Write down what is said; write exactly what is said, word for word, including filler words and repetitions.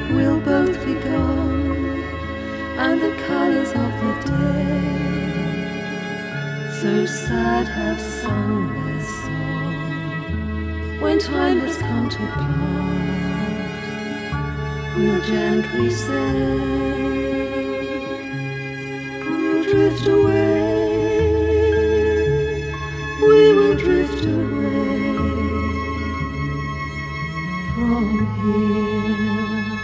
we'll both be gone, and the colors of the day so sad have sung their song. When time has come to part, we'll gently say, we'll drift away.